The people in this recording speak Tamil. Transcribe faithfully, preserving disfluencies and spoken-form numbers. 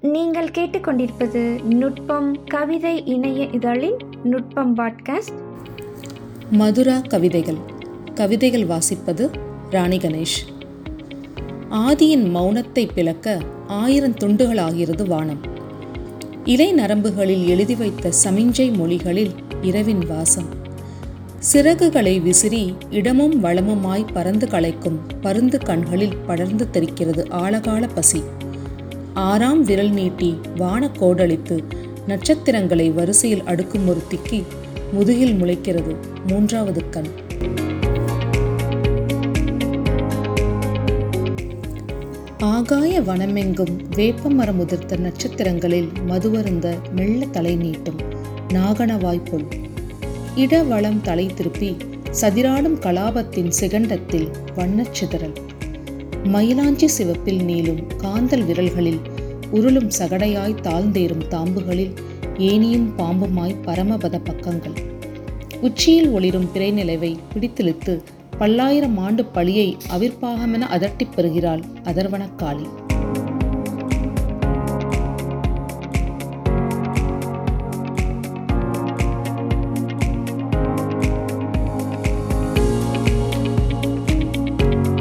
நீங்கள் கேட்டுக்கொண்டிருப்பது நுட்பம் கவிதை இணைய இதழின் நுட்பம் பாட்காஸ்ட். மதுரா கவிதைகள். கவிதைகள் வாசிப்பது ராணி கணேஷ். ஆதியின் மௌனத்தை பிளக்க ஆயிரம் துண்டுகளாகிறது வானம். இலை நரம்புகளில் எழுதி வைத்த சமிஞ்சை மொழிகளில் இரவின் வாசம். சிறகுகளை விசிறி இடமும் வளமுமாய் பறந்து களைக்கும் பருந்து கண்களில் படர்ந்து தெரிக்கிறது ஆழகால பசி. ஆறாம் விரல் நீட்டி வான கோடளித்து நட்சத்திரங்களை வரிசையில் அடுக்கும் ஒருத்திக்கு முதுகில் முளைக்கிறது மூன்றாவது கண். ஆகாய வனமெங்கும் வேப்பமரம் உதிர்த்த நட்சத்திரங்களில் மதுவருந்த மெல்ல தலை நீட்டும் நாகனவாய்ப்பொல். இடவளம் தலை திருப்பி சதிராடும் கலாபத்தின் சிகண்டத்தில் வண்ணச் சிதறல். மயிலாஞ்சி சிவப்பில் நீளும் காந்தல் விரல்களில் உருளும் சகடையாய் தாழ்ந்தேறும் தாம்புகளில் ஏனியும் பாம்புமாய் பரமபத பக்கங்கள். உச்சியில் ஒளிரும் பிறை நிலவை பிடித்திழுத்து பல்லாயிரம் ஆண்டு பழியை அவிர்ப்பாகமென அதட்டிப் பெறுகிறாள் அதர்வனக்காளி.